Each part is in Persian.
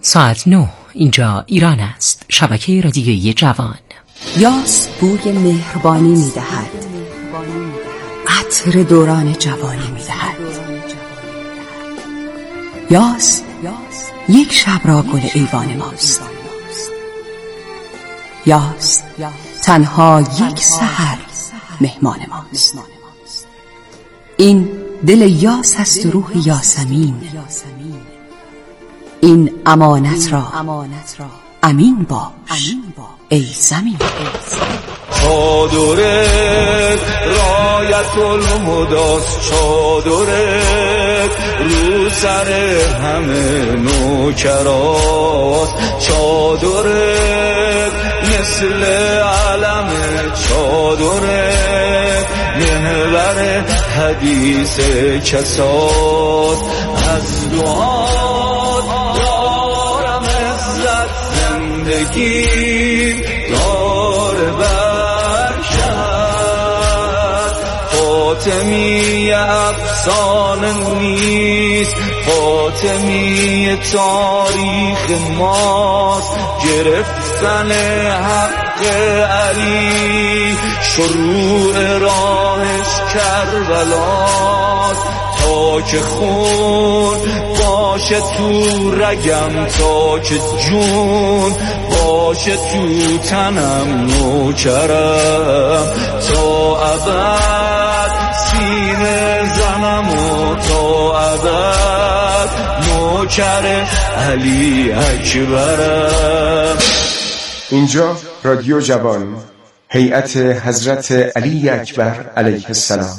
ساعت 9 اینجا ایران است. شبکه رادیویی جوان. یاس بوی مهربانی می‌دهد، عطر دوران جوانی می‌دهد. یاس یک شب را گل ایوان ماست. یاس تنها یک سحر مهمان ماست. این دل یاس است و روح یاسمین. این امانت را امین باش ای زمین. چادرت رایت المداست، چادرت رو سر همه نوکراست، چادرت مثل علم، چادرت محور حدیث کساست. از دعات دارم عزت، زندگی دار برشد. فاطمی افسانه نیست، فاطمی تاریخ ماست. گرفتن حق علی شروع راهش کربلاست. تا که خون باشه تو رگم، تا که جون باشه تو تنم، نوکرم تا ابد سینه زنم و تا ابد نوکر علی اکبرم. اینجا رادیو جوان، هیئت حضرت علی اکبر علیه السلام.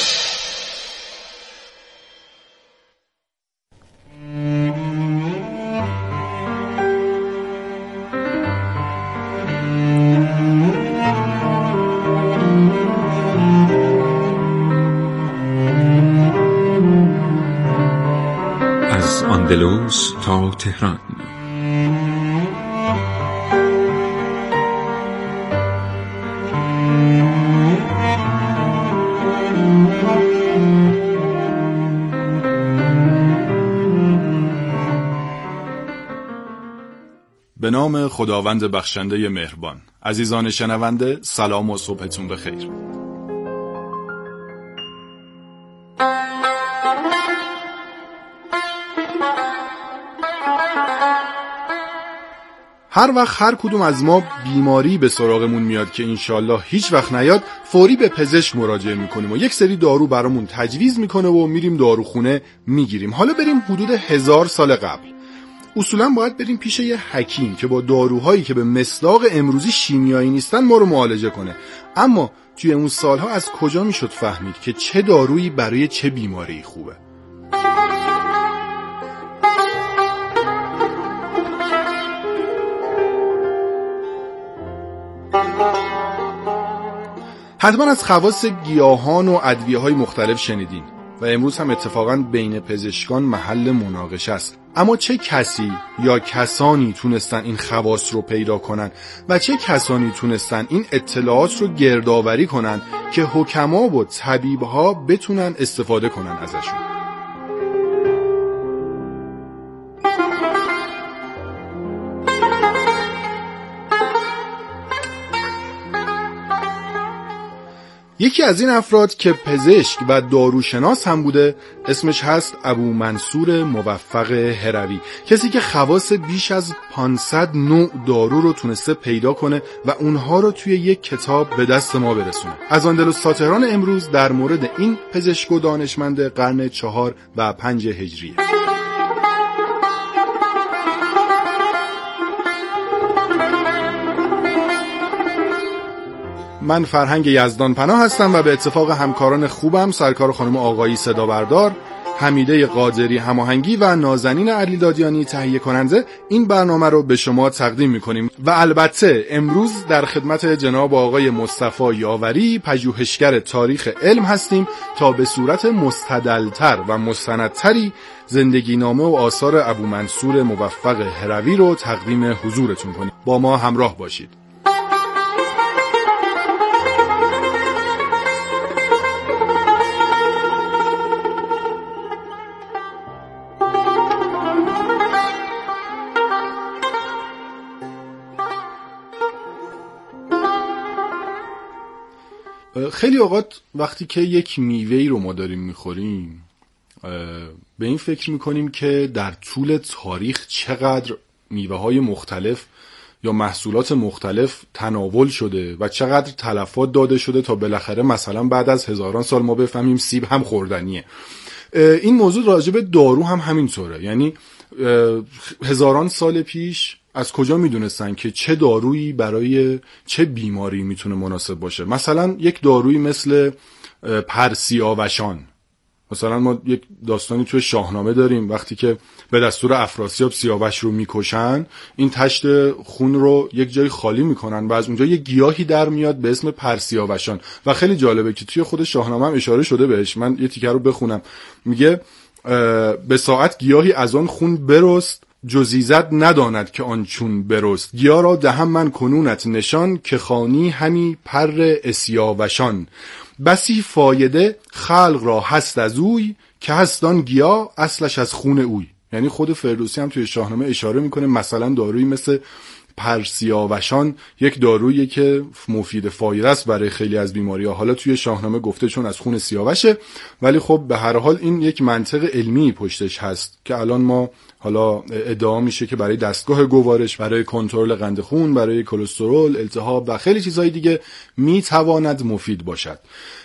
از اندلس تا تهران. به نام خداوند بخشنده مهربان. عزیزان شنونده، سلام و صبحتون بخیر. هر وقت هر کدوم از ما بیماری به سراغمون میاد که انشالله هیچ وقت نیاد، فوری به پزشک مراجعه میکنیم و یک سری دارو برامون تجویز میکنه و میریم داروخونه میگیریم. حالا بریم حدود 1000 سال قبل. اصولا باید بریم پیش یه حکیم که با داروهایی که به مصداق امروزی شیمیایی نیستن ما رو معالجه کنه. اما توی اون سالها از کجا میشد فهمید که چه دارویی برای چه بیماری خوبه؟ حتما از خواص گیاهان و ادویه‌های مختلف شنیدین و امروز هم اتفاقاً بین پزشکان محل مناقشه است. اما چه کسی یا کسانی تونستن این خواص رو پیدا کنن و چه کسانی تونستن این اطلاعات رو گردآوری کنن که حکما و طبیبها بتونن استفاده کنن ازشون؟ یکی از این افراد که پزشک و داروشناس هم بوده اسمش هست ابو منصور موفق هروی، کسی که خواص بیش از 500 نوع دارو رو تونسته پیدا کنه و اونها رو توی یک کتاب به دست ما برسونه. از اندلس تا تهران امروز در مورد این پزشک و دانشمند قرن 4 و 5 هجری. من فرهنگ یزدان پناه هستم و به اتفاق همکاران خوبم سرکار خانم آقایی صدا بردار، حمیده قادری هماهنگی و نازنین علیدادیانی تهیه کننده این برنامه رو به شما تقدیم میکنیم و البته امروز در خدمت جناب آقای مصطفی یاوری پژوهشگر تاریخ علم هستیم تا به صورت مستدلتر و مستندتری زندگی نامه و آثار ابو منصور موفق هروی رو تقدیم حضورتون کنیم. با ما همراه باشید. خیلی اوقات وقتی که یک میوه‌ای رو ما داریم میخوریم به این فکر میکنیم که در طول تاریخ چقدر میوه‌های مختلف یا محصولات مختلف تناول شده و چقدر تلفات داده شده تا بالاخره مثلا بعد از هزاران سال ما بفهمیم سیب هم خوردنیه. این موضوع راجع به دارو هم همینطوره. یعنی هزاران سال پیش از کجا میدونستن که چه دارویی برای چه بیماری میتونه مناسب باشه؟ مثلا یک دارویی مثل پرسیاوشان، مثلا ما یک داستانی توی شاهنامه داریم وقتی که به دستور افراسیاب سیاوش رو میکشن، این تشت خون رو یک جای خالی میکنن و از اونجا یک گیاهی در میاد به اسم پرسیاوشان و خیلی جالبه که توی خود شاهنامه هم اشاره شده بهش. من یه تیکه رو بخونم. میگه به ساعت گیاهی از آن خون برست، جزیزت نداند که آن چون برست. گیا را دهم من کنونت نشان، که خانی همی پر اسیاوشان. بسی فایده خلق را هست از اوی، که هست آن گیا اصلش از خون اوی. یعنی خود فردوسی هم توی شاهنامه اشاره میکنه مثلا دارویی مثل پرسیاوشان یک دارویی که مفید فایده است برای خیلی از بیماری‌ها. حالا توی شاهنامه گفته چون از خون سیاوشه، ولی خب به هر حال این یک منطق علمی پشتش هست که الان ما حالا ادعا میشه که برای دستگاه گوارش، برای کنترل قند خون، برای کلسترول، التهاب و خیلی چیزهای دیگه میتواند مفید باشد.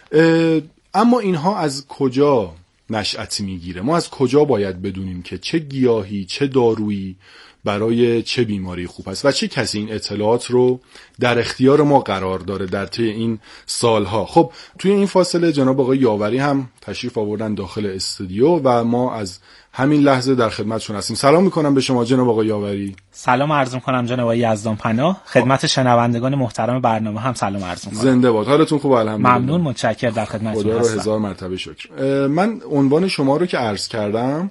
اما اینها از کجا نشأت میگیره؟ ما از کجا باید بدونیم که چه گیاهی، چه دارویی برای چه بیماری خوب است و چه کسی این اطلاعات رو در اختیار ما قرار داره در طی این سالها؟ خب توی این فاصله جناب آقای یاوری هم تشریف آوردن داخل استودیو و ما از همین لحظه در خدمتشون هستیم. سلام میکنم به شما جناب آقای یاوری. سلام عرض میکنم جناب آقای یزدان پناه. خدمت شنوندگان محترم برنامه هم سلام عرض میکنم. زنده باد. حالتون خوبه؟ الحمدلله. ممنون، متشکرم. در خدمتتون خدا رو هستم. هزار مرتبه شکر. من عنوان شما رو که عرض کردم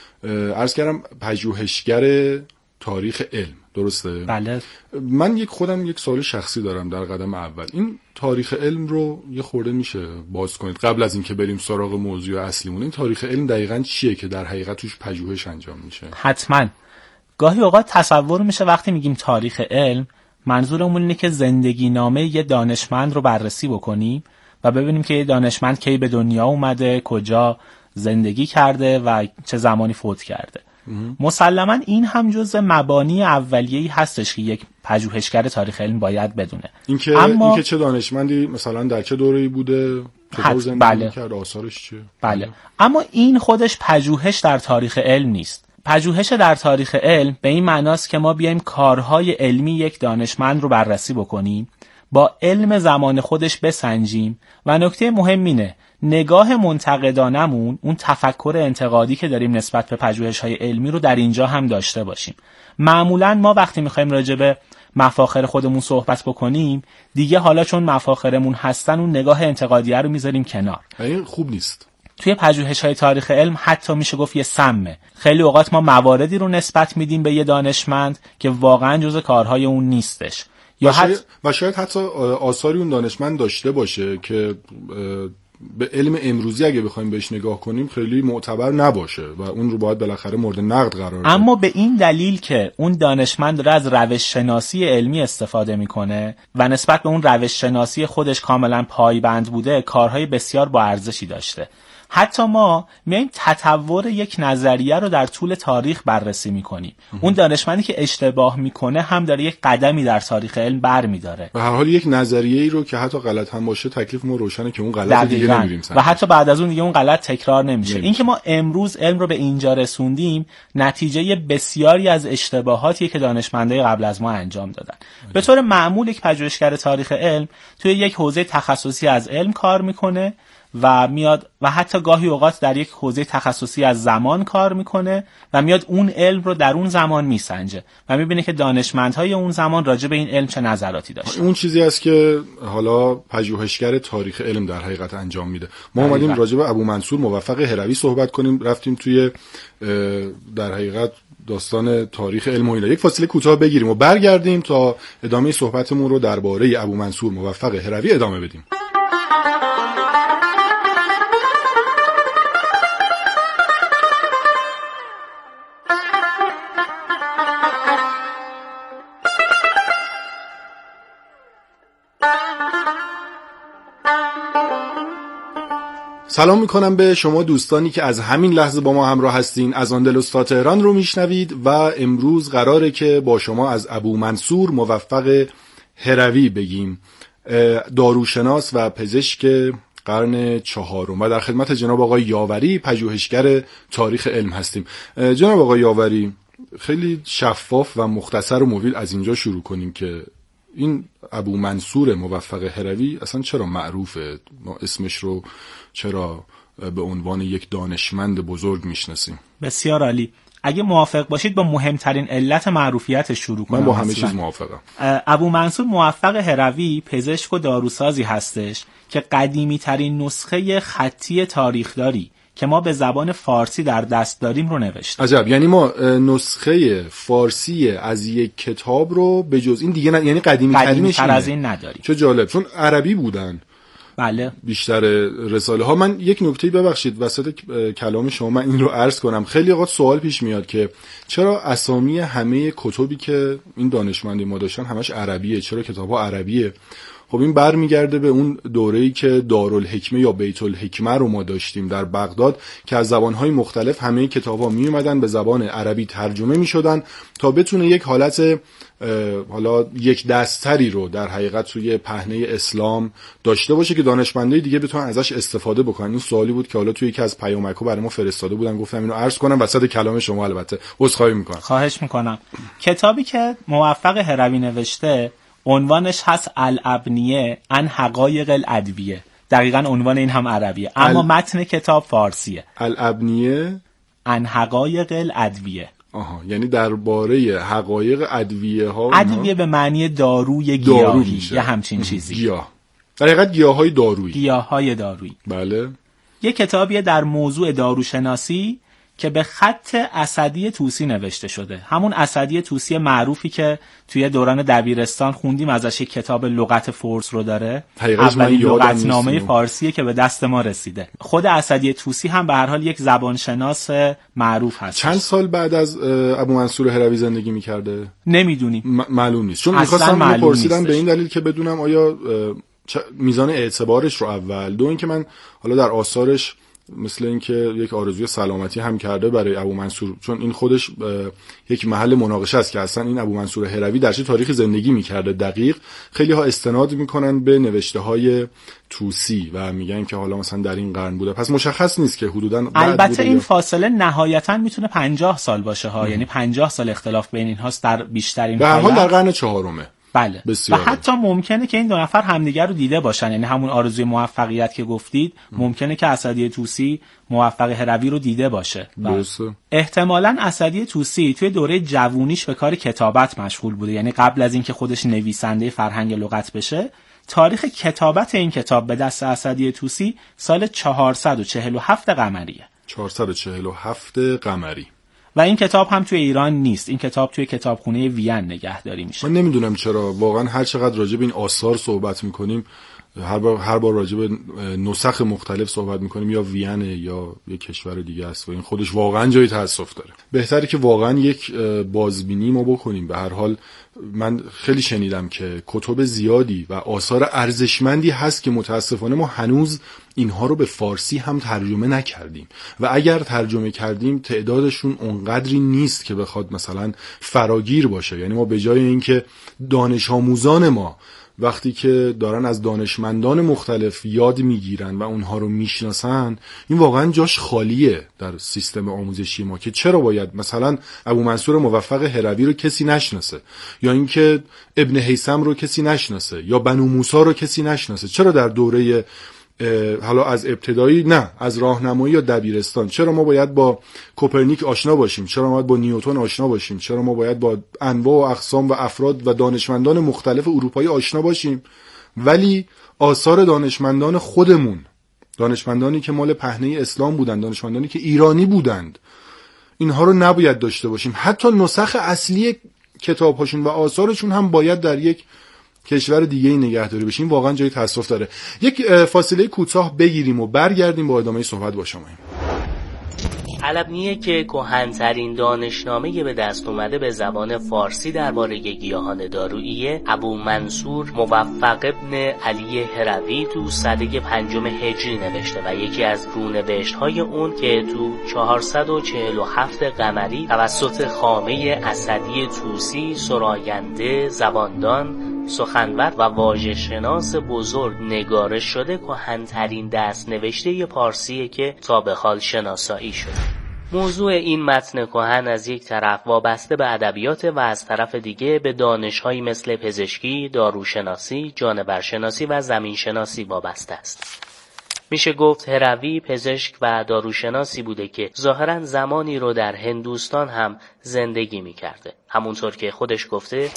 پژوهشگر تاریخ علم، درسته؟ بله. من خودم یک سوال شخصی دارم در قدم اول. این تاریخ علم رو یه خورده میشه باز کنید قبل از اینکه بریم سراغ موضوع اصلیمون؟ این تاریخ علم دقیقاً چیه که در حقیقت توش پژوهش انجام میشه؟ حتما. گاهی اوقات تصور میشه وقتی میگیم تاریخ علم منظورمون اینه که زندگی نامه یه دانشمند رو بررسی بکنیم و ببینیم که یه دانشمند کی به دنیا اومده، کجا زندگی کرده و چه زمانی فوت کرده. مسلماً این هم جزء مبانی اولیه‌ای هستش که یک پژوهشگر تاریخ علم باید بدونه. اینکه چه دانشمندی مثلا در چه دوره‌ای بوده، چطور زندگی کرد، آثارش چیه. بله. اما این خودش پژوهش در تاریخ علم نیست. پژوهش در تاریخ علم به این معناست که ما بیایم کارهای علمی یک دانشمند رو بررسی بکنیم، با علم زمان خودش بسنجیم و نکته مهم اینه نگاه منتقدانمون، اون تفکر انتقادی که داریم نسبت به پژوهش‌های علمی رو در اینجا هم داشته باشیم. معمولاً ما وقتی می‌خوایم راجع به مفاخر خودمون صحبت بکنیم دیگه حالا چون مفاخرمون هستن اون نگاه انتقادیه رو میذاریم کنار. این خوب نیست. توی پژوهش‌های تاریخ علم حتی میشه گفت یه سمه. خیلی اوقات ما مواردی رو نسبت میدیم به یه دانشمند که واقعاً جزء کارهای اون نیستش. و شاید حتی آثاری اون دانشمند داشته باشه که به علم امروزی اگه بخوایم بهش نگاه کنیم خیلی معتبر نباشه و اون رو باید بالاخره مورد نقد قرار بده. اما به این دلیل که اون دانشمند داره از روش شناسی علمی استفاده میکنه و نسبت به اون روش شناسی خودش کاملا پایبند بوده، کارهای بسیار با ارزشی داشته. حتی ما میایم تطور یک نظریه رو در طول تاریخ بررسی میکنیم. اون دانشمندی که اشتباه میکنه هم داره یک قدمی در تاریخ علم برمیداره. به هر حال یک نظریه‌ای رو که حتی غلط هم باشه تکلیف ما روشنه که اون غلط دیگه نمیریم و حتی بعد از اون دیگه اون غلط تکرار نمیشه. این که ما امروز علم رو به اینجا رسوندیم نتیجه بسیاری از اشتباهاتیه که دانشمندای قبل از ما انجام دادن. به طور معمول یک پژوهشگر تاریخ علم توی یک حوزه تخصصی از علم کار میکنه و میاد و حتی گاهی اوقات در یک حوزه تخصصی از زمان کار میکنه و میاد اون علم رو در اون زمان میسنجه و میبینه که دانشمندهای اون زمان راجع به این علم چه نظراتی داشتن. اون چیزی است که حالا پژوهشگر تاریخ علم در حقیقت انجام میده. ما اومدیم راجع به ابو منصور موفق هروی صحبت کنیم، رفتیم توی در حقیقت داستان تاریخ علم و اینا. یک فاصله کوتاه بگیریم و برگردیم تا ادامه صحبتمون رو درباره ابو منصور موفق هروی ادامه بدیم. سلام میکنم به شما دوستانی که از همین لحظه با ما همراه هستین. از آندلس تا تهران رو میشنوید و امروز قراره که با شما از ابو منصور موفق هروی بگیم، داروشناس و پزشک قرن 4 و در خدمت جناب آقای یاوری پژوهشگر تاریخ علم هستیم. جناب آقای یاوری، خیلی شفاف و مختصر و مفید از اینجا شروع کنیم که این ابو منصور موفق هروی اصلا چرا معروفه؟ ما اسمش رو چرا به عنوان یک دانشمند بزرگ میشناسیم؟ بسیار عالی. اگه موافق باشید با مهمترین علت معروفیت شروع کنم. من با همه چیز موافقم. ابو منصور موفق هروی پزشک و داروسازی هستش که قدیمی ترین نسخه خطی تاریخداری که ما به زبان فارسی در دست داریم رو نوشت. عجب، یعنی ما نسخه فارسی از یک کتاب رو به جز این دیگه یعنی قدیمی تر از این نداریم. چه جالب، چون عربی بودن. بله. بیشتر رساله ها. من یک نکته ببخشید وسط کلام شما من این رو عرض کنم. خیلی اوقات سوال پیش میاد که چرا اسامی همه کتبی که این دانشمندی ما داشتن همش عربیه؟ چرا کتاب‌ها عربیه؟ خب این برمیگرده به اون دوره‌ای که دارالحکمه یا بیت الحکمه رو ما داشتیم در بغداد که از زبان‌های مختلف همه کتاب‌ها میومدن به زبان عربی ترجمه می‌شدن تا بتونه یک حالت حالا یک دستری رو در حقیقت توی پهنه اسلام داشته باشه که دانشمندای دیگه بتونن ازش استفاده بکنن. این سوالی بود که حالا توی یکی از پیامک‌ها برای ما فرستاده بودن، گفتم اینو عرض کنم وسط کلام شما. البته عذرخواهی می‌کنم. خواهش می‌کنم. کتابی که موفق هروی نوشته عنوانش هست الابنیه عن حقایق الادویه. دقیقاً عنوان این هم عربیه اما متن کتاب فارسیه. الابنیه عن حقایق الادویه. آها، یعنی درباره حقایق ادویه ها. ادویه به معنی داروی گیاهی یا همچین چیزی. گیاه. در حقیقت گیاهای دارویی. گیاهای دارویی. بله. یه کتابیه در موضوع داروشناسی که به خط اسدی طوسی نوشته شده. همون اسدی طوسی معروفی که توی دوران دبیرستان خوندیم ازش، یک کتاب لغت فارس رو داره. اولین لغتنامه فارسیه که به دست ما رسیده. خود اسدی طوسی هم به هر حال یک زبانشناس معروف هست. چند سال بعد از ابو منصور هروی زندگی می‌کرده؟ نمیدونیم. معلوم نیست. چون می‌خواستم بپرسیدم به این دلیل که بدونم آیا میزان اعتبارش رو اول، دو اینکه من حالا در آثارش مثل اینکه یک آرزوی سلامتی هم کرده برای ابو منصور، چون این خودش یک محل مناقشه است که اصلا این ابو منصور هروی در چه تاریخی زندگی میکرده دقیق. خیلی ها استناد میکنن به نوشته های طوسی و میگن که حالا مثلا در این قرن بوده، پس مشخص نیست که حدوداً البته این فاصله نهایتاً میتونه 50 سال باشه ها، یعنی 50 سال اختلاف بین اینهاست در بیشترین به هر حال در قرن 4. بله. و حتی ممکنه که این دو نفر همدیگر رو دیده باشن، یعنی همون آرزوی موفقیت که گفتید ممکنه که اسدی طوسی موفق هروی رو دیده باشه. احتمالاً اسدی طوسی توی دوره جوونیش به کار کتابت مشغول بوده، یعنی قبل از اینکه خودش نویسنده فرهنگ لغت بشه. تاریخ کتابت این کتاب به دست اسدی طوسی سال 447 قمریه. 447 قمری. و این کتاب هم توی ایران نیست، این کتاب توی کتابخونه وین نگهداری میشه. من نمیدونم چرا واقعا هر چقدر راجع به این آثار صحبت میکنیم، هر بار راجع به نسخ مختلف صحبت میکنیم، یا وین یا یک کشور دیگه است و این خودش واقعا جای تأسف داره. بهتره که واقعا یک بازبینی ما بکنیم. به هر حال من خیلی شنیدم که کتب زیادی و آثار ارزشمندی هست که متاسفانه ما هنوز اینها رو به فارسی هم ترجمه نکردیم و اگر ترجمه کردیم تعدادشون اونقدری نیست که بخواد مثلا فراگیر باشه. یعنی ما به جای اینکه دانش آموزان ما وقتی که دارن از دانشمندان مختلف یاد میگیرن و اونها رو میشناسن، این واقعا جاش خالیه در سیستم آموزشی ما که چرا باید مثلا ابو منصور موفق هروی رو کسی نشناسه، یا اینکه ابن هیثم رو کسی نشناسه، یا بنو موسی رو کسی نشناسه. چرا در دوره حالا از ابتدایی، نه از راهنمایی یا دبیرستان، چرا ما باید با کوپرنیک آشنا باشیم؟ چرا ما باید با نیوتن آشنا باشیم؟ چرا ما باید با انواع و اقسام و افراد و دانشمندان مختلف اروپایی آشنا باشیم ولی آثار دانشمندان خودمون، دانشمندانی که مال پهنه اسلام بودند، دانشمندانی که ایرانی بودند، اینها رو نباید داشته باشیم؟ حتی نسخ اصلی کتاب‌هاشون و آثارشون هم باید در یک کشور دیگه نگهداری بشیم. واقعا جای تأسف داره. یک فاصله کوتاه بگیریم و برگردیم با ادامه صحبت با شما. علبنیه که کهن‌ترین دانشنامه به دست اومده به زبان فارسی درباره گیاهان دارویی ابو منصور موفق ابن علی هروی تو سده 5 هجری نوشته و یکی از رونوشت‌های اون که تو 447 قمری توسط خامه اسدی طوسی سراینده زباندان سخنور و واژه‌شناس بزرگ نگارش شده کهن‌ترین دست‌نوشته پارسیه که تا به حال شناسایی شده. موضوع این متن کهن از یک طرف وابسته به ادبیات و از طرف دیگه به دانش‌هایی مثل پزشکی، داروشناسی، جانورشناسی و زمینشناسی وابسته است. میشه گفت هروی پزشک و داروشناسی بوده که ظاهراً زمانی رو در هندوستان هم زندگی می‌کرده. همونطور که خودش گفته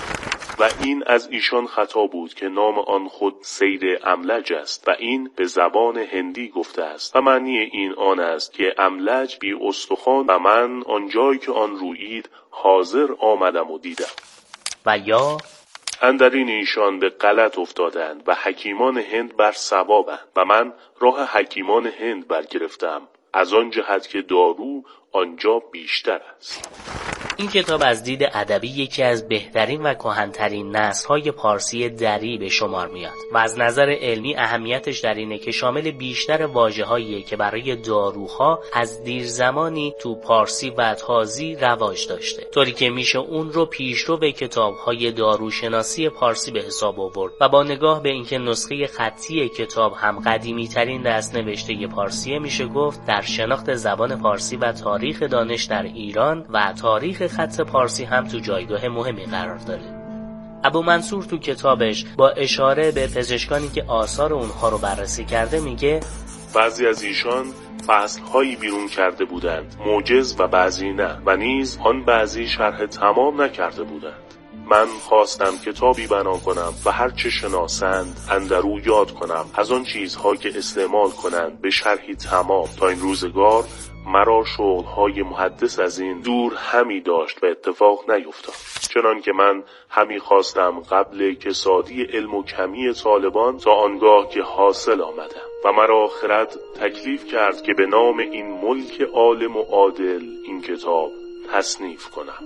و این از ایشان خطا بود که نام آن خود سیر املج است و این به زبان هندی گفته است و معنی این آن است که املج بی استخوان و من آنجایی که آن رویید حاضر آمدم و دیدم. و یا اندرین ایشان به غلط افتادند و حکیمان هند بر صوابند و من راه حکیمان هند برگرفتم از آن جهت که دارو آنجا بیشتر است. این کتاب از دید ادبی یکی از بهترین و کهن‌ترین نثرهای پارسی دری به شمار میاد و از نظر علمی اهمیتش در اینه که شامل بیشتر واژه‌هاییه که برای داروها از دیر زمانی تو پارسی و تازی رواج داشته، طوری که میشه اون رو پیشرو به کتاب‌های داروشناسی پارسی به حساب آورد و با نگاه به اینکه نسخه خطی کتاب هم قدیمی‌ترین دست‌نوشته پارسیه میشه گفت در شناخت زبان پارسی و تاریخ دانش در ایران و تاریخ خط پارسی هم تو جایگاه مهمی قرار داره. ابو منصور تو کتابش با اشاره به پزشکانی که آثار اونها رو بررسی کرده میگه بعضی از ایشان فصل‌هایی بیرون کرده بودند موجز و بعضی نه و نیز آن بعضی شرح تمام نکرده بودند. من خواستم کتابی بنا کنم و هر چه شناسند اندرو یاد کنم از آن چیزها که استعمال کنند به شرحی تمام تا این روزگار مرا شغل‌های محدث از این دور همی داشت و اتفاق نیفتاد. چنان که من همی خواستم قبل کسادی علم و کمی طالبان تا آنگاه که حاصل آمدم و مرا خرد تکلیف کرد که به نام این ملک عالم و عادل این کتاب تصنیف کنم.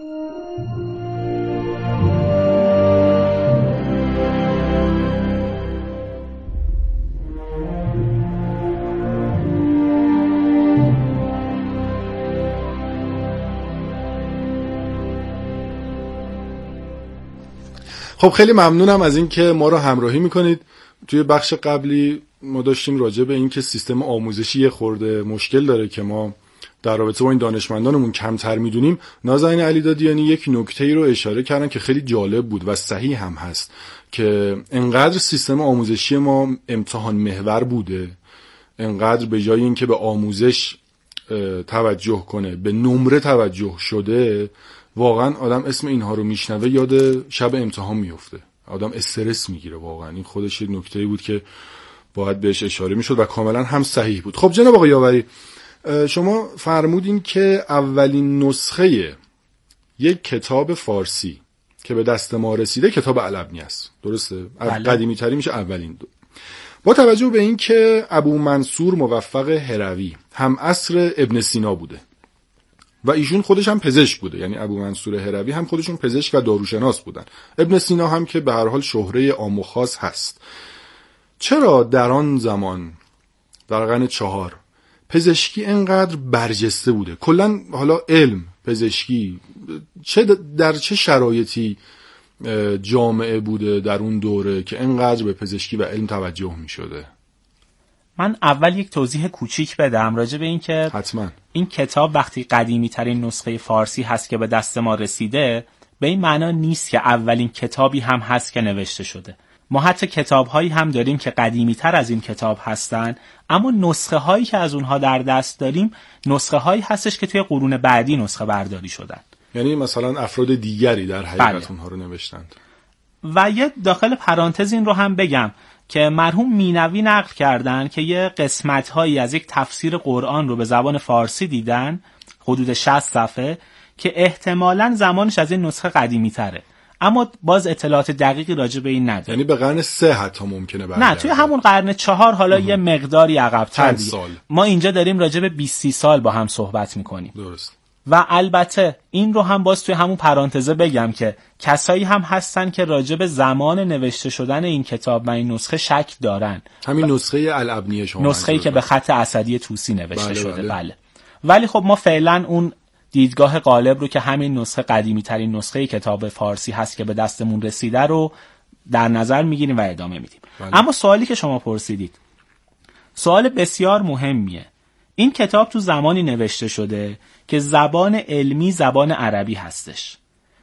خب خیلی ممنونم از این که ما رو همراهی میکنید. توی بخش قبلی ما داشتیم راجع به این که سیستم آموزشی خورده مشکل داره که ما در رابطه با این دانشمندانمون کمتر میدونیم. نازنین علی دادیانی یک نکته‌ای رو اشاره کردن که خیلی جالب بود و صحیح هم هست که انقدر سیستم آموزشی ما امتحان محور بوده، انقدر به جای اینکه به آموزش توجه کنه به نمره توجه شده. واقعا آدم اسم اینها رو میشنوه یاد شب امتحان میفته، آدم استرس میگیره. واقعا این خودش یک نکته‌ای بود که باید بهش اشاره میشد و کاملا هم صحیح بود. خب جناب آقای یاوری، شما فرمودین که اولین نسخه یک کتاب فارسی که به دست ما رسیده کتاب علبنی است، درسته؟ قدیمی تری میشه اولین دو. با توجه به این که ابو منصور موفق هروی هم عصر ابن سینا بوده و ایشون خودش هم پزشک بوده، یعنی ابو منصور هروی هم خودشون پزشک و داروشناس بودن، ابن سینا هم که به هر حال شهره عام و خاص هست، چرا در آن زمان در قرن 4 پزشکی انقدر برجسته بوده؟ کلا حالا علم پزشکی در چه شرایطی جامعه بوده در اون دوره که انقدر به پزشکی و علم توجه می شده؟ من اول یک توضیح کوچیک بدم راجع به این که حتما این کتاب وقتی قدیمی ترین نسخه فارسی هست که به دست ما رسیده، به این معنا نیست که اولین کتابی هم هست که نوشته شده. ما حتی کتاب‌هایی هم داریم که قدیمی‌تر از این کتاب هستن، اما نسخه‌هایی که از اونها در دست داریم نسخه‌هایی هستش که توی قرون بعدی نسخه برداری شدن، یعنی مثلا افراد دیگری در حقیقت اونها رو نوشتند. و یه داخل پرانتز این رو هم بگم که مرحوم مینوی نقل کردن که یه قسمت‌هایی از یک تفسیر قرآن رو به زبان فارسی دیدن، حدود 60 صفحه، که احتمالاً زمانش از این نسخه قدیمی‌تره. اما باز اطلاعات دقیقی راجع به این نداره. یعنی به قرن 3 حتی ممکنه برگرده. نه، توی همون قرن 4 حالا یه مقداری عقب‌تر دیگه. سال. ما اینجا داریم راجع به 20 سال با هم صحبت میکنیم. درست. و البته این رو هم باز توی همون پرانتزه بگم که کسایی هم هستن که راجع به زمان نوشته شدن این کتاب و این نسخه شک دارن. همین نسخه الابنیه شما، نسخه‌ای که به خط اسدی طوسی نوشته بله شده. بله. ولی خب ما فعلا اون دیدگاه غالب رو که همین نسخه قدیمی ترین نسخه کتاب فارسی هست که به دستمون رسیده رو در نظر میگیریم و ادامه میدیم. اما سوالی که شما پرسیدید سوال بسیار مهمیه. این کتاب تو زمانی نوشته شده که زبان علمی زبان عربی هستش،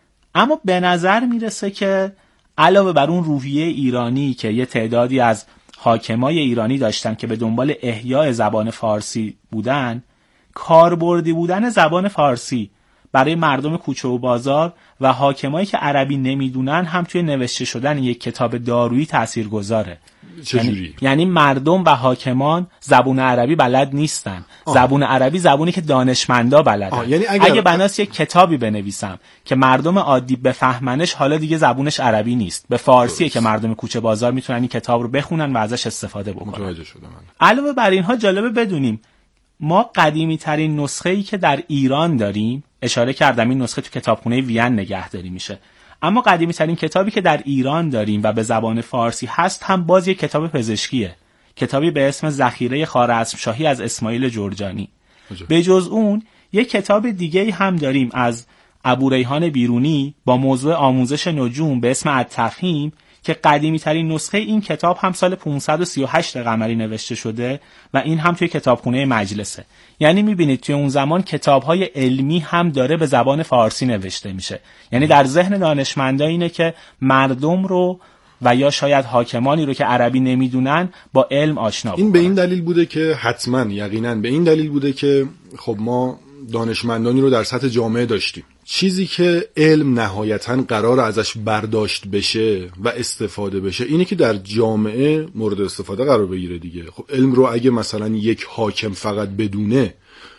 اما به نظر میرسه که علاوه بر اون روحیه ایرانی که یه تعدادی از حاکمای ایرانی داشتن که به دنبال احیای زبان فارسی بودن، کاربردی بودن زبان فارسی برای مردم کوچه و بازار و حاکمایی که عربی نمیدونن هم توی نوشته شدن یک کتاب دارویی تاثیرگذاره. چجوری؟ یعنی مردم و حاکمان زبون عربی بلد نیستن. زبون عربی زبونی که دانشمندا بلدن. یعنی اگه بناس یک کتابی بنویسم که مردم عادی بفهمنش، حالا دیگه زبونش عربی نیست، به فارسیه که مردم کوچه بازار میتونن این کتاب رو بخونن و ازش استفاده بکنن. متوجه شدم من. علاوه بر اینها جالبه بدونیم ما قدیمی ترین نسخه‌ای که در ایران داریم، اشاره کردم این نسخه تو کتابخونه وین نگهداری میشه، اما قدیمی ترین کتابی که در ایران داریم و به زبان فارسی هست هم باز یک کتاب پزشکیه، کتابی به اسم ذخیره خوارزمشاهی از اسماعیل جرجانی. به جز اون یک کتاب دیگه هم داریم از ابوریحان بیرونی با موضوع آموزش نجوم به اسم التفهیم که قدیمی ترین نسخه این کتاب هم سال 538 قمری نوشته شده و این هم توی کتابخونه مجلسه. یعنی میبینید توی اون زمان کتاب‌های علمی هم داره به زبان فارسی نوشته میشه. یعنی در ذهن دانشمندا اینه که مردم رو و یا شاید حاکمانی رو که عربی نمیدونن با علم آشنا بکنن. این به این دلیل بوده که حتما یقینا به این دلیل بوده که خب ما دانشمندانی رو در سطح جامعه داشتیم. چیزی که علم نهایتاً قرار ازش برداشت بشه و استفاده بشه اینه که در جامعه مورد استفاده قرار بگیره دیگه. خب علم رو اگه مثلا یک حاکم فقط بدونه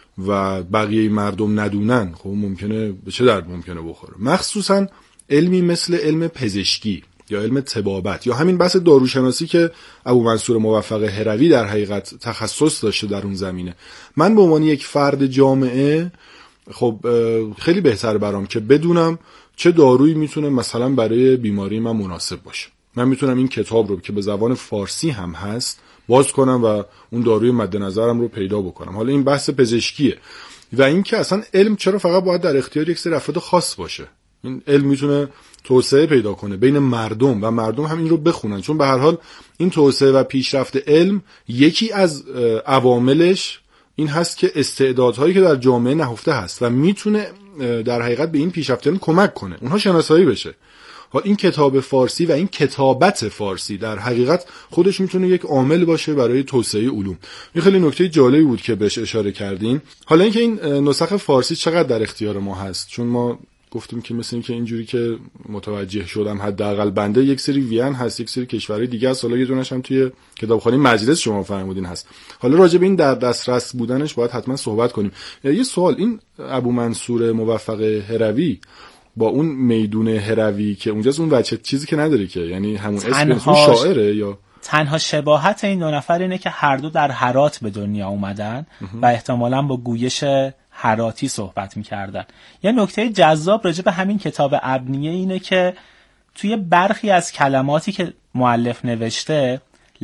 و بقیه مردم ندونن، خب ممکنه به چه درد ممکنه بخوره؟ مخصوصاً علمی مثل علم پزشکی یا علم طبابت یا همین بحث داروشناسی که ابو منصور موفق هروی در حقیقت تخصص داشته در اون زمینه. من به عنوان یک فرد جامعه خب خیلی بهتر برام که بدونم چه دارویی میتونه مثلا برای بیماری من مناسب باشه. من میتونم این کتاب رو که به زبان فارسی هم هست باز کنم و اون داروی مد نظرم رو پیدا بکنم. حالا این بحث پزشکیه و این که اصلا علم چرا فقط باید در اختیار یک سری افراد خاص باشه. این علم میتونه توسعه پیدا کنه بین مردم و مردم هم این رو بخونن، چون به هر حال این توسعه و پیشرفت علم یکی از عواملش این هست که استعدادهایی که در جامعه نهفته هست و میتونه در حقیقت به این پیشرفتن کمک کنه، اونها شناسایی بشه. این کتاب فارسی و این کتابت فارسی در حقیقت خودش میتونه یک عامل باشه برای توسعه علوم. این خیلی نکته جالبی بود که بهش اشاره کردین. حالا اینکه این نسخ فارسی چقدر در اختیار ما هست، چون ما گفتیم که مثل این که اینجوری که متوجه شدم حداقل بنده یک سری وین هست، یک سری کشورهای دیگه هست، حالا یه دونش هم توی کتابخانه مجلس شما فرمودین هست. حالا راجع به این در دسترس بودنش باید حتما صحبت کنیم. یه سوال، این ابو منصور موفق هروی با اون میدون هروی که اونجاست، اون وجه چیزی که نداره که یعنی همون اسم شاعره یا تنها شباهت این دو نفر اینه که هر دو در هرات به دنیا اومدن و احتمالاً با گویش هراتی صحبت میکردن. یه نکته جذاب راجع به همین کتاب ابنیه اینه که توی برخی از کلماتی که مؤلف نوشته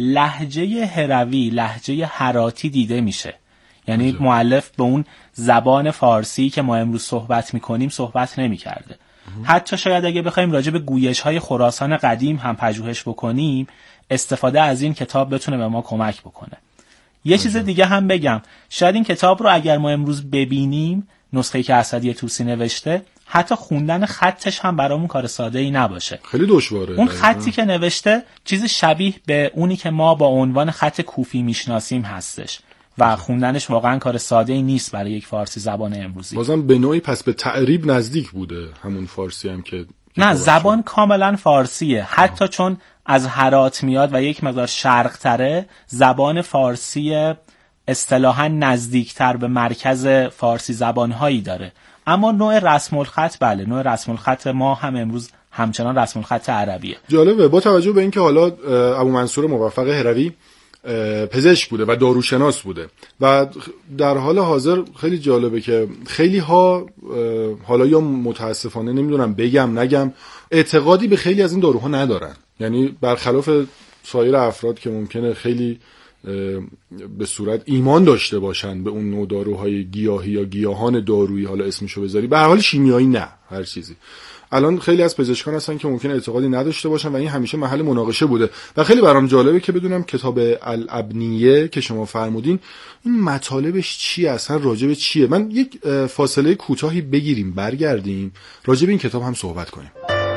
لهجه هروی، لهجه هراتی دیده میشه. یعنی مؤلف به اون زبان فارسی که ما امروز صحبت میکنیم صحبت نمیکرده. حتی شاید اگه بخوایم راجع به گویش‌های خراسان قدیم هم پژوهش بکنیم، استفاده از این کتاب بتونه به ما کمک بکنه. یه چیز دیگه هم بگم، شاید این کتاب رو اگر ما امروز ببینیم، نسخه‌ای که اسدی طوسی نوشته، حتی خوندن خطش هم برامون کار ساده‌ای نباشه. خیلی دشواره. اون خطی که نوشته چیز شبیه به اونی که ما با عنوان خط کوفی میشناسیم هستش و خوندنش واقعا کار ساده‌ای نیست برای یک فارسی زبان امروزی. بازم به نوعی پس به تعریب نزدیک بوده همون فارسی هم که نه، زبان کاملا فارسیه. حتی چون از هرات میاد و یک مقدار شرق‌تره، زبان فارسی اصطلاحاً نزدیکتر به مرکز فارسی زبان‌هایی داره. اما نوع رسم الخط، بله، نوع رسم الخط ما هم امروز همچنان رسم الخط عربیه. جالبه با توجه به اینکه حالا ابو منصور موفق هروی پزشک بوده و داروشناس بوده و در حال حاضر خیلی جالبه که خیلی ها حالا یا متاسفانه نمیدونم بگم نگم اعتقادی به خیلی از این داروها ندارن، یعنی برخلاف سایر افراد که ممکنه خیلی به صورت ایمان داشته باشن به اون نوع داروهای گیاهی یا گیاهان دارویی، حالا اسمشو بذاری، به هر حال شیمیایی نه هر چیزی. الان خیلی از پزشکان هستن که ممکنه اعتقادی نداشته باشن و این همیشه محل مناقشه بوده و خیلی برام جالبه که بدونم کتاب الابنیه که شما فرمودین این مطالبش چیه، اصلا راجع به چیه. من یک فاصله کوتاهی بگیریم برگردیم راجع به این کتاب هم صحبت کنیم.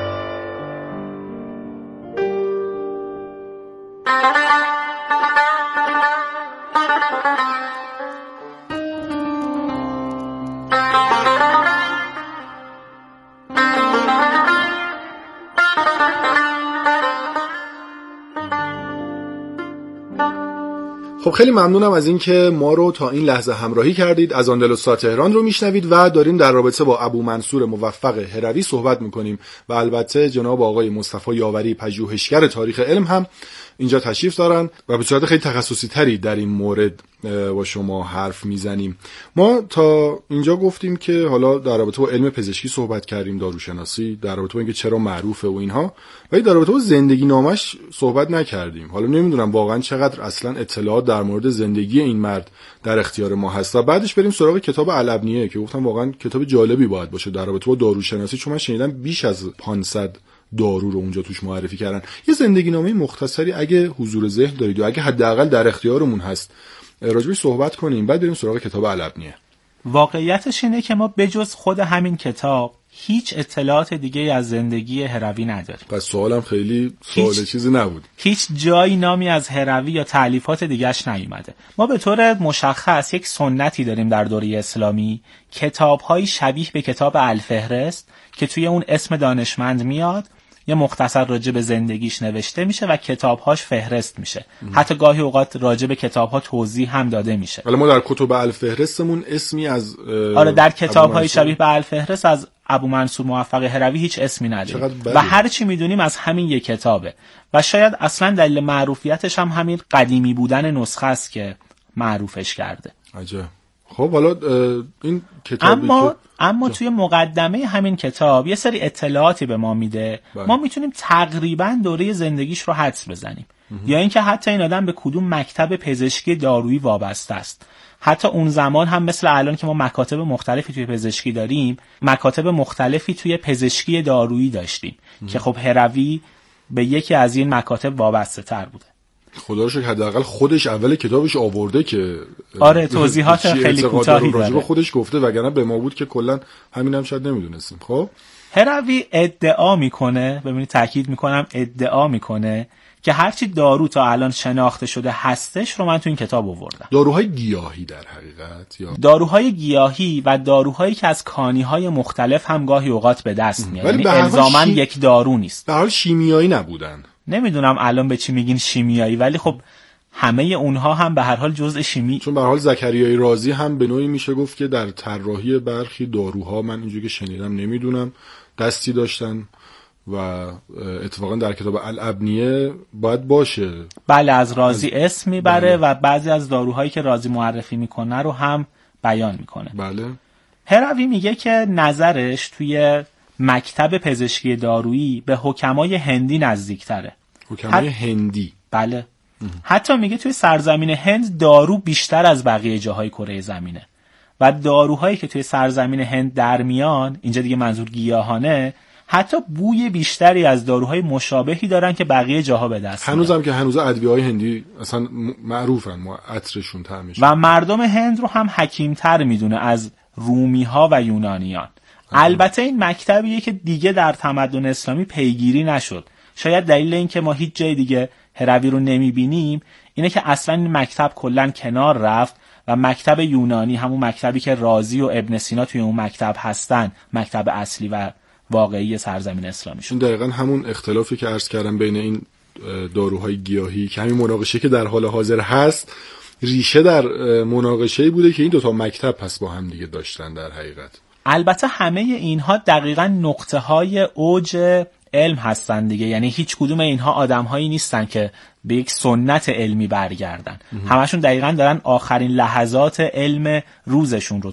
خب خیلی ممنونم از اینکه ما رو تا این لحظه همراهی کردید. از آندلس تا تهران رو میشنوید و داریم در رابطه با ابو منصور موفق هروی صحبت میکنیم و البته جناب آقای مصطفی یاوری پژوهشگر تاریخ علم هم اینجا تشریف دارن و به صورت خیلی تخصصی تری در این مورد با شما حرف میزنیم. ما تا اینجا گفتیم که حالا در رابطه با علم پزشکی صحبت کردیم، داروشناسی، در رابطه با اینکه چرا معروفه و اینها، ولی در رابطه با زندگی نامش صحبت نکردیم. حالا نمیدونم واقعا چقدر اصلا اطلاعات در مورد زندگی این مرد در اختیار ما هست و بعدش بریم سراغ کتاب الابنیه که گفتم واقعا کتاب جالبی باید باشه در رابطه با داروشناسی، چون من شنیدم بیش از 500 دارو رو اونجا توش معرفی کردن. یه زندگی نامه مختصری اگه حضور ذهن دارید و اگه حداقل در اختیارمون هست راجبش صحبت کنیم، بعد بریم سراغ کتاب الابنیه. واقعیتش اینه که ما بجز خود همین کتاب هیچ اطلاعات دیگه از زندگی هروی نداریم. پس سوالم خیلی سوال چیزی نبود. هیچ جایی نامی از هروی یا تألیفات دیگه‌اش نیومده. ما به طور مشخص یک سنتی داریم در دوره اسلامی، کتاب‌های شبیه به کتاب الفهرست که توی اون اسم دانشمند میاد، یه مختصر راجع به زندگیش نوشته میشه و کتابهاش فهرست میشه. حتی گاهی اوقات راجع به کتابها توضیح هم داده میشه. ولی ما در کتب الفهرستمون اسمی از آره در کتابهای شبیه به الفهرست از ابو منصور موفق هروی هیچ اسمی نداریم و هر چی میدونیم از همین یک کتابه و شاید اصلا دلیل معروفیتش هم همین قدیمی بودن نسخه است که معروفش کرده. عجب. خب حالا این کتابی اما توی مقدمه همین کتاب یه سری اطلاعاتی به ما میده. ما میتونیم تقریبا دوره زندگیش رو حدس بزنیم یا اینکه حتی این آدم به کدوم مکتب پزشکی دارویی وابسته است. حتی اون زمان هم مثل الان که ما مکاتب مختلفی توی پزشکی داریم، مکاتب مختلفی توی پزشکی دارویی داشتیم که خب هروی به یکی از این مکاتب وابسته تر بوده. خدا رو شکر حداقل خودش اول کتابش آورده که آره توضیحات خیلی کوتاهی داره، خودش گفته، وگرنه به ما بود که کلا همینم شاید نمیدونستیم. خب هروی ادعا میکنه، ببینید تاکید میکنم ادعا میکنه که هرچی دارو تا الان شناخته شده هستش رو من تو این کتاب آوردم. داروهای گیاهی در حقیقت یا داروهای گیاهی و داروهایی که از کانیهای مختلف هم گاهی اوقات به دست میاد، یعنی الزاماً یک دارو نیست. در حال شیمیایی نبودن. نمیدونم الان به چی میگین شیمیایی، ولی خب همه اونها هم به هر حال جزء شیمی. چون به هر حال زکریای رازی هم به نوعی میشه گفت که در طراحی برخی داروها، من اینجوری که شنیدم نمیدونم، دستی داشتن و اتفاقا در کتاب الابنیه باید باشه. بله از رازی اسم میبره و بعضی از داروهایی که رازی معرفی میکنه رو هم بیان میکنه. بله. هروی میگه که نظرش توی مکتب پزشکی دارویی به حکمای هندی نزدیکتره. حکمای هندی؟ بله. حتی میگه توی سرزمین هند دارو بیشتر از بقیه جاهای کره زمینه و داروهایی که توی سرزمین هند در میان، اینجا دیگه منظور گیاهانه، حتی بوی بیشتری از داروهای مشابهی دارن که بقیه جاها به دست میاد. هنوزم که هنوز ادویه‌های هندی اصلا معروفن، عطرشون طعمش. و مردم هند رو هم حکیم‌تر میدونه از رومی‌ها و یونانیان. البته این مکتبیه که دیگه در تمدن اسلامی پیگیری نشد. شاید دلیل این که ما هیچ جای دیگه هروی رو نمیبینیم اینه که اصلا این مکتب کلن کنار رفت و مکتب یونانی، همون مکتبی که رازی و ابن سینا توی اون مکتب هستن، مکتب اصلی و واقعی سرزمین اسلامی شد. دقیقاً همون اختلافی که عرض کردم بین این داروهای گیاهی که همین مناقشه که در حال حاضر هست ریشه در مناقشه‌ای بوده که این دوتا مکتب پس با هم دیگه داشتن در حقیقت. البته همه اینها دقیقاً نقطه‌های اوج علم هستن دیگه. یعنی هیچ کدوم اینها آدم‌هایی نیستن که به یک سنت علمی برگردن. همشون دقیقاً دارن آخرین لحظات علم روزشون رو